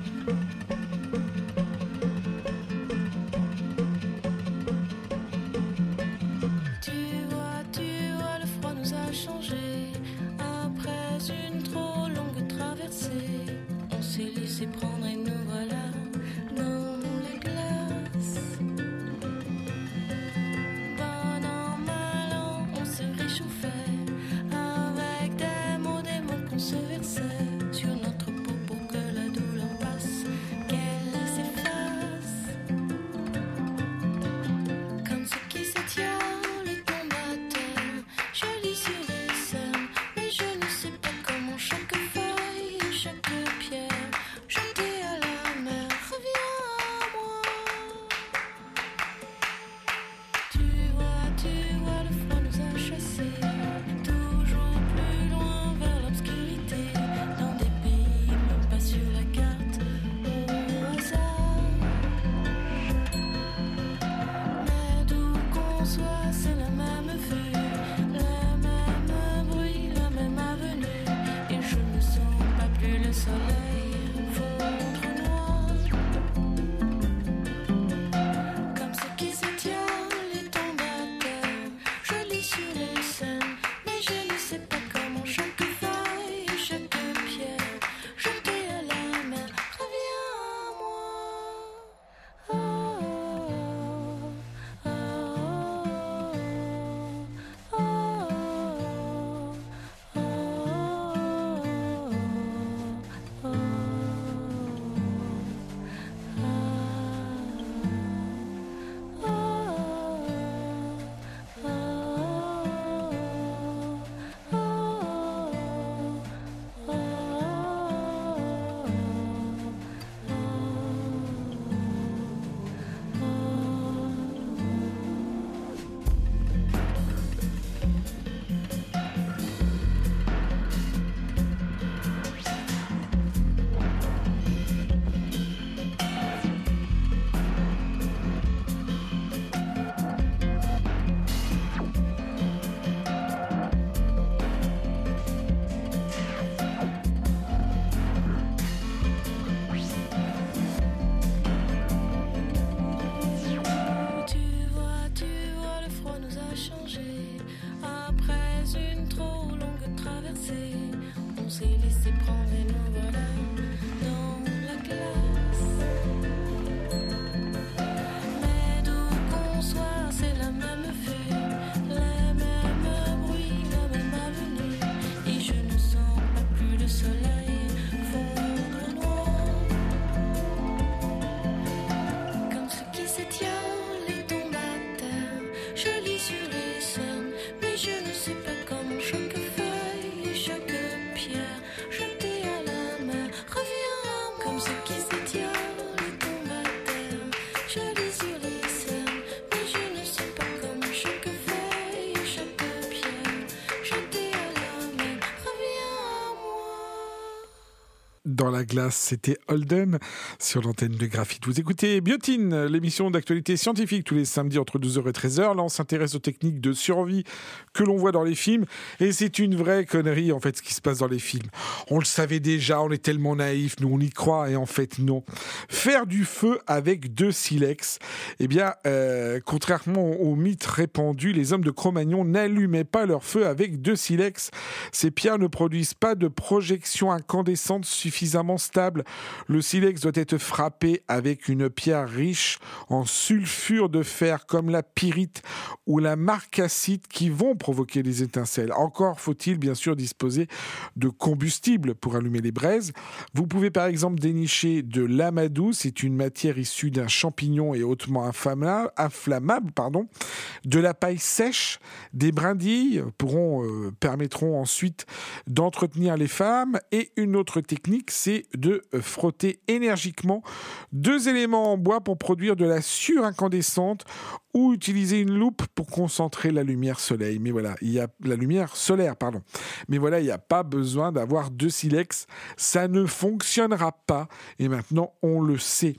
Dans la glace, c'était Holden sur l'antenne de Graphite. Vous écoutez Biotine, l'émission d'actualité scientifique tous les samedis entre douze heures et treize heures. Là, on s'intéresse aux techniques de survie que l'on voit dans les films. Et c'est une vraie connerie, en fait, ce qui se passe dans les films. On le savait déjà, on est tellement naïfs, nous, on y croit, et en fait, non. Faire du feu avec deux silex, eh bien, euh, contrairement au mythe répandu, les hommes de Cro-Magnon n'allumaient pas leur feu avec deux silex. Ces pierres ne produisent pas de projection incandescente suffisante suffisamment stable. Le silex doit être frappé avec une pierre riche en sulfure de fer comme la pyrite ou la marcassite qui vont provoquer des étincelles. Encore faut-il bien sûr disposer de combustible pour allumer les braises. Vous pouvez par exemple dénicher de l'amadou, c'est une matière issue d'un champignon et hautement inflammable, inflammable pardon. De la paille sèche, des brindilles pourront, euh, permettront ensuite d'entretenir les femmes. Et une autre technique, c'est de frotter énergiquement deux éléments en bois pour produire de la sueur incandescente ou utiliser une loupe pour concentrer la lumière soleil. Mais voilà, il y a la lumière solaire, pardon. Mais voilà, il n'y a pas besoin d'avoir deux silex. Ça ne fonctionnera pas. Et maintenant, on le sait.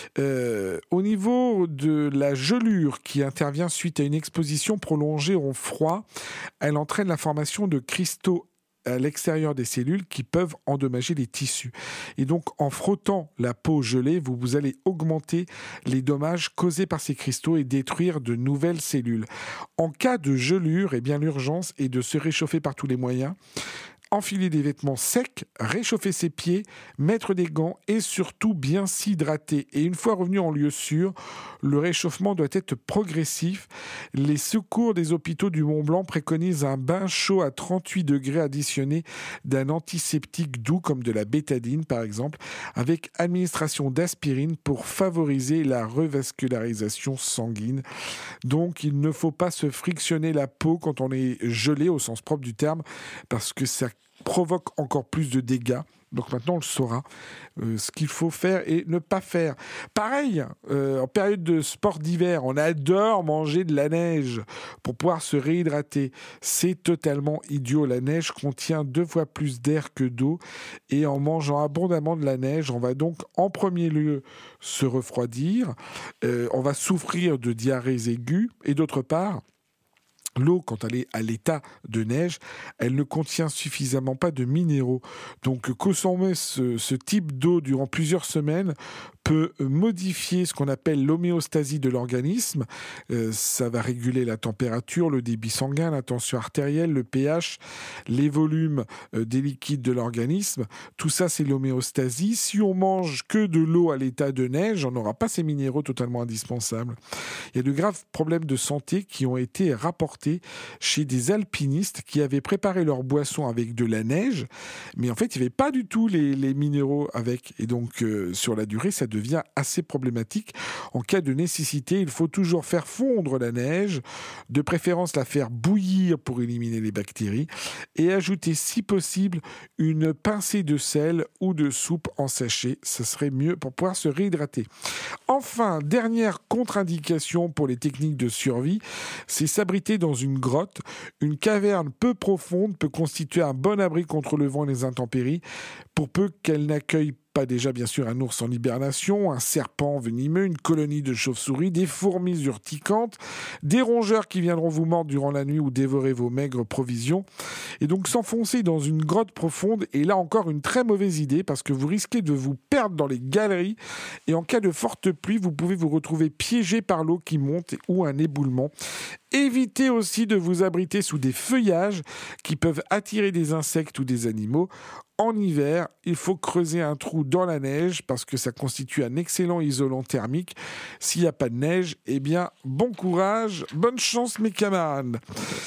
Euh, au niveau de la gelure qui intervient suite à une exposition prolongée au froid, elle entraîne la formation de cristaux à l'extérieur des cellules qui peuvent endommager les tissus. Et donc, en frottant la peau gelée, vous, vous allez augmenter les dommages causés par ces cristaux et détruire de nouvelles cellules. En cas de gelure, eh bien, l'urgence est de se réchauffer par tous les moyens. Enfiler des vêtements secs, réchauffer ses pieds, mettre des gants et surtout bien s'hydrater. Et une fois revenu en lieu sûr, le réchauffement doit être progressif. Les secours des hôpitaux du Mont-Blanc préconisent un bain chaud à trente-huit degrés additionné d'un antiseptique doux comme de la bétadine par exemple, avec administration d'aspirine pour favoriser la revascularisation sanguine. Donc il ne faut pas se frictionner la peau quand on est gelé au sens propre du terme parce que ça provoque encore plus de dégâts. Donc maintenant, on le saura, euh, ce qu'il faut faire et ne pas faire. Pareil, euh, en période de sport d'hiver, on adore manger de la neige pour pouvoir se réhydrater. C'est totalement idiot. La neige contient deux fois plus d'air que d'eau. Et en mangeant abondamment de la neige, on va donc en premier lieu se refroidir. Euh, on va souffrir de diarrhées aiguës. Et d'autre part, l'eau, quand elle est à l'état de neige, elle ne contient suffisamment pas de minéraux. Donc, consommer ce, ce type d'eau durant plusieurs semaines peut modifier ce qu'on appelle l'homéostasie de l'organisme. Euh, ça va réguler la température, le débit sanguin, la tension artérielle, le pH, les volumes euh, des liquides de l'organisme. Tout ça, c'est l'homéostasie. Si on mange que de l'eau à l'état de neige, on n'aura pas ces minéraux totalement indispensables. Il y a de graves problèmes de santé qui ont été rapportés chez des alpinistes qui avaient préparé leur boisson avec de la neige, mais en fait, il n'y avait pas du tout les, les minéraux avec. Et donc, euh, sur la durée, ça devient assez problématique. En cas de nécessité, il faut toujours faire fondre la neige, de préférence la faire bouillir pour éliminer les bactéries, et ajouter, si possible, une pincée de sel ou de soupe en sachet. Ça serait mieux pour pouvoir se réhydrater. Enfin, dernière contre-indication pour les techniques de survie, c'est s'abriter dans une grotte. Une caverne peu profonde peut constituer un bon abri contre le vent et les intempéries, pour peu qu'elle n'accueille pas déjà bien sûr un ours en hibernation, un serpent venimeux, une colonie de chauves-souris, des fourmis urticantes, des rongeurs qui viendront vous mordre durant la nuit ou dévorer vos maigres provisions. Et donc s'enfoncer dans une grotte profonde est là encore une très mauvaise idée parce que vous risquez de vous perdre dans les galeries et en cas de forte pluie, vous pouvez vous retrouver piégé par l'eau qui monte ou un éboulement. Évitez aussi de vous abriter sous des feuillages qui peuvent attirer des insectes ou des animaux. En hiver, il faut creuser un trou dans la neige parce que ça constitue un excellent isolant thermique. S'il n'y a pas de neige, eh bien, bon courage, bonne chance mes camarades.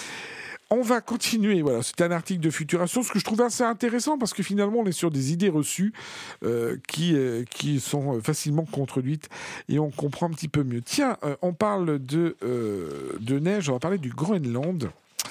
On va continuer. Voilà, c'est un article de Futuration, ce que je trouve assez intéressant parce que finalement, on est sur des idées reçues euh, qui, euh, qui sont facilement contredites et on comprend un petit peu mieux. Tiens, euh, on parle de, euh, de neige, on va parler du Groenland.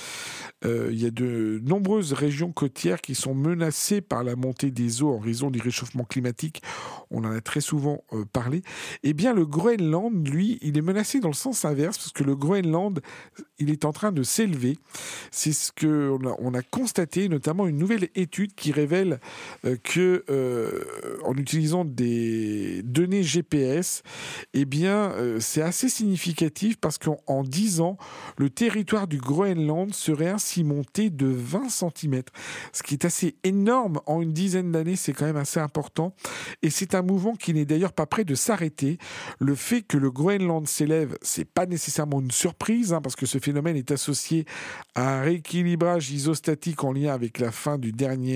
Euh, il y a de nombreuses régions côtières qui sont menacées par la montée des eaux en raison du réchauffement climatique. On en a très souvent euh, parlé. Eh bien, le Groenland, lui, il est menacé dans le sens inverse parce que le Groenland, il est en train de s'élever. C'est ce qu'on a, on a constaté, notamment une nouvelle étude qui révèle euh, que, euh, en utilisant des données G P S, eh bien, euh, c'est assez significatif parce qu'en dix ans, le territoire du Groenland serait ainsi monté de vingt centimètres, ce qui est assez énorme en une dizaine d'années, c'est quand même assez important et c'est un mouvement qui n'est d'ailleurs pas prêt de s'arrêter. Le fait que le Groenland s'élève, c'est pas nécessairement une surprise hein, parce que ce phénomène est associé à un rééquilibrage isostatique en lien avec la fin du dernier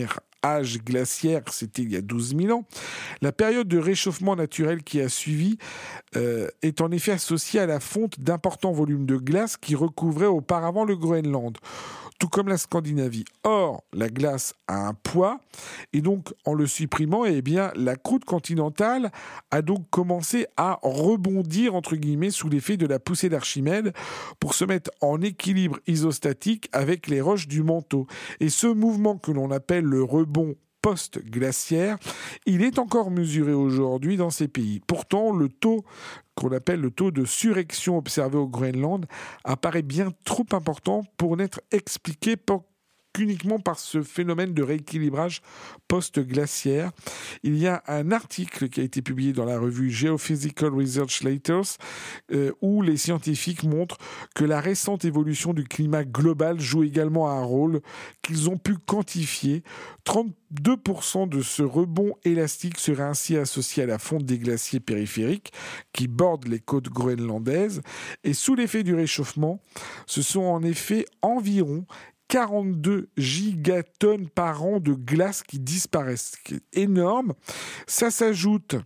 âge glaciaire, c'était il y a douze mille ans. La période de réchauffement naturel qui a suivi euh, est en effet associée à la fonte d'importants volumes de glace qui recouvraient auparavant le Groenland, tout comme la Scandinavie. Or, la glace a un poids, et donc en le supprimant, eh bien, la croûte continentale a donc commencé à rebondir, entre guillemets, sous l'effet de la poussée d'Archimède pour se mettre en équilibre isostatique avec les roches du manteau. Et ce mouvement que l'on appelle le rebond post-glaciaire, il est encore mesuré aujourd'hui dans ces pays. Pourtant, le taux qu'on appelle le taux de surrection observé au Groenland apparaît bien trop important pour n'être expliqué par uniquement par ce phénomène de rééquilibrage post-glaciaire. Il y a un article qui a été publié dans la revue Geophysical Research Letters euh, où les scientifiques montrent que la récente évolution du climat global joue également un rôle qu'ils ont pu quantifier. trente-deux pour cent de ce rebond élastique serait ainsi associé à la fonte des glaciers périphériques qui bordent les côtes groenlandaises. Et sous l'effet du réchauffement, ce sont en effet environ quarante-deux gigatonnes par an de glace qui disparaissent, ce qui est énorme. Ça s'ajoute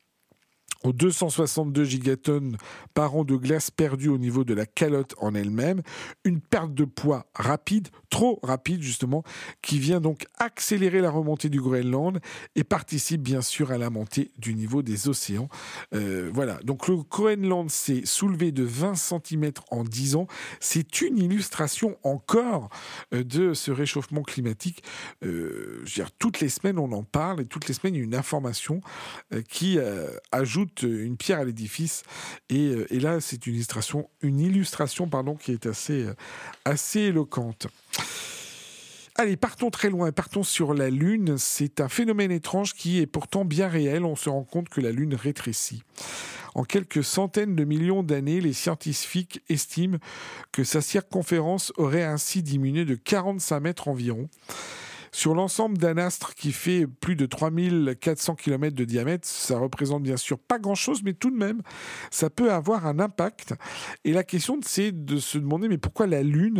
aux deux cent soixante-deux gigatonnes par an de glace perdues au niveau de la calotte en elle-même, une perte de poids rapide, trop rapide justement, qui vient donc accélérer la remontée du Groenland et participe bien sûr à la montée du niveau des océans. Euh, voilà, donc le Groenland s'est soulevé de vingt centimètres en dix ans. C'est une illustration encore de ce réchauffement climatique. Euh, je veux dire, toutes les semaines on en parle et toutes les semaines il y a une information euh, qui euh, ajoute une pierre à l'édifice et, et là c'est une illustration, une illustration pardon, qui est assez, assez éloquente. Allez, partons très loin, partons sur la Lune. C'est un phénomène étrange qui est pourtant bien réel. On se rend compte que la Lune rétrécit. En quelques centaines de millions d'années, les scientifiques estiment que sa circonférence aurait ainsi diminué de quarante-cinq mètres environ. Sur l'ensemble d'un astre qui fait plus de trois mille quatre cents kilomètres de diamètre, ça représente bien sûr pas grand-chose, mais tout de même, ça peut avoir un impact. Et la question, c'est de se demander, mais pourquoi la Lune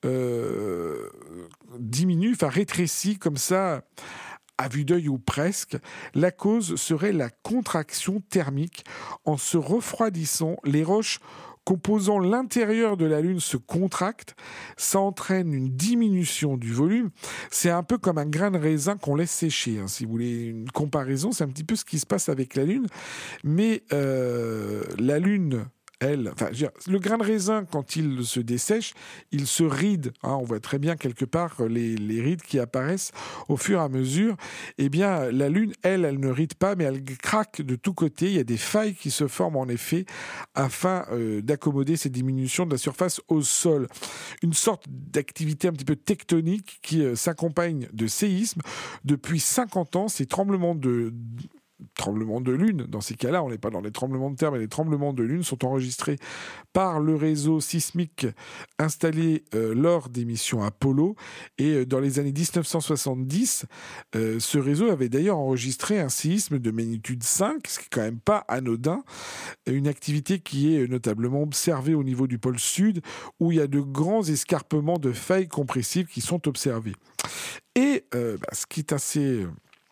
euh, diminue, enfin rétrécit comme ça à vue d'œil ou presque? La cause serait la contraction thermique. En se refroidissant, les roches composant l'intérieur de la Lune se contractent, ça entraîne une diminution du volume. C'est un peu comme un grain de raisin qu'on laisse sécher. Hein. Si vous voulez une comparaison, c'est un petit peu ce qui se passe avec la Lune. Mais euh, la Lune, elle, enfin, je veux dire, le grain de raisin, quand il se dessèche, il se ride. Hein, on voit très bien quelque part les, les rides qui apparaissent au fur et à mesure. Eh bien, la Lune, elle, elle ne ride pas, mais elle craque de tous côtés. Il y a des failles qui se forment en effet afin euh, d'accommoder ces diminutions de la surface au sol. Une sorte d'activité un petit peu tectonique qui euh, s'accompagne de séismes. Depuis cinquante ans, ces tremblements de... tremblements de lune, dans ces cas-là, on n'est pas dans les tremblements de terre, mais les tremblements de lune sont enregistrés par le réseau sismique installé euh, lors des missions Apollo. Et euh, dans les années dix-neuf cent soixante-dix, euh, ce réseau avait d'ailleurs enregistré un séisme de magnitude cinq, ce qui n'est quand même pas anodin. Une activité qui est notablement observée au niveau du pôle sud, où il y a de grands escarpements de failles compressives qui sont observés. Et euh, bah, ce qui est assez...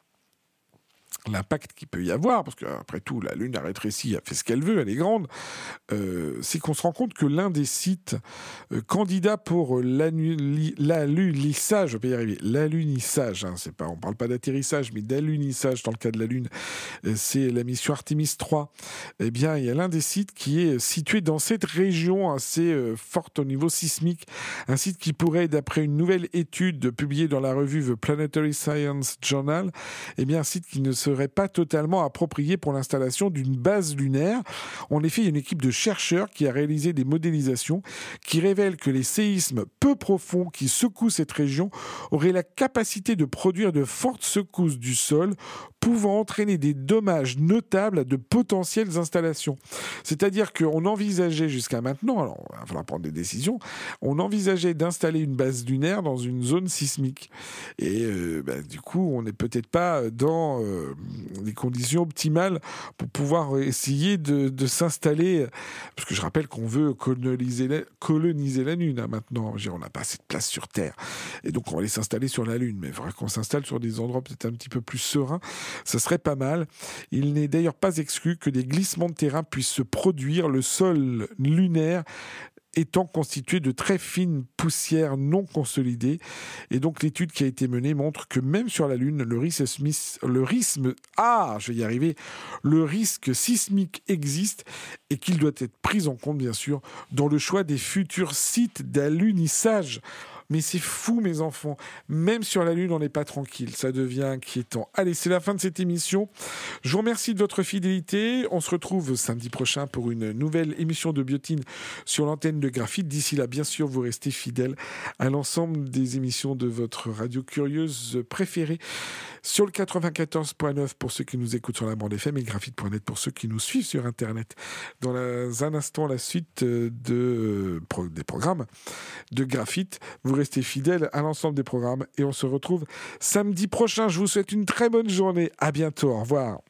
l'impact qu'il peut y avoir, parce qu'après tout, la Lune a rétréci, a fait ce qu'elle veut, elle est grande, euh, c'est qu'on se rend compte que l'un des sites euh, candidats pour l'alunissage, je vais y arriver, l'alunissage, hein, c'est pas, on ne parle pas d'atterrissage, mais d'alunissage dans le cas de la Lune, euh, c'est la mission Artemis trois. Eh bien, il y a l'un des sites qui est situé dans cette région assez euh, forte au niveau sismique, un site qui pourrait, d'après une nouvelle étude publiée dans la revue The Planetary Science Journal, eh bien, un site qui ne serait pas totalement approprié pour l'installation d'une base lunaire. En effet, il y a une équipe de chercheurs qui a réalisé des modélisations qui révèlent que les séismes peu profonds qui secouent cette région auraient la capacité de produire de fortes secousses du sol, pouvant entraîner des dommages notables à de potentielles installations. C'est-à-dire qu'on envisageait jusqu'à maintenant, alors il va falloir prendre des décisions, on envisageait d'installer une base lunaire dans une zone sismique. Et euh, bah, du coup, on n'est peut-être pas dans... Euh, des conditions optimales pour pouvoir essayer de, de s'installer, parce que je rappelle qu'on veut coloniser la, coloniser la Lune hein, maintenant. On n'a pas assez de place sur Terre, et donc on va aller s'installer sur la Lune, mais il faudrait qu'on s'installe sur des endroits peut-être un petit peu plus sereins, ça serait pas mal. Il n'est d'ailleurs pas exclu que des glissements de terrain puissent se produire, le sol lunaire étant constitué de très fines poussières non consolidées. Et donc l'étude qui a été menée montre que même sur la Lune, le risque, le risque, ah, je vais y arriver, le risque sismique existe et qu'il doit être pris en compte, bien sûr, dans le choix des futurs sites d'alunissage. Mais c'est fou, mes enfants. Même sur la Lune, on n'est pas tranquille. Ça devient inquiétant. Allez, c'est la fin de cette émission. Je vous remercie de votre fidélité. On se retrouve samedi prochain pour une nouvelle émission de Biotine sur l'antenne de Graphite. D'ici là, bien sûr, vous restez fidèles à l'ensemble des émissions de votre radio curieuse préférée sur le quatre-vingt-quatorze point neuf pour ceux qui nous écoutent sur la bande F M et graphite point net pour ceux qui nous suivent sur Internet. Dans un instant, la suite de, des programmes de Graphite. Vous restez fidèles à l'ensemble des programmes et on se retrouve samedi prochain. Je vous souhaite une très bonne journée. À bientôt. Au revoir.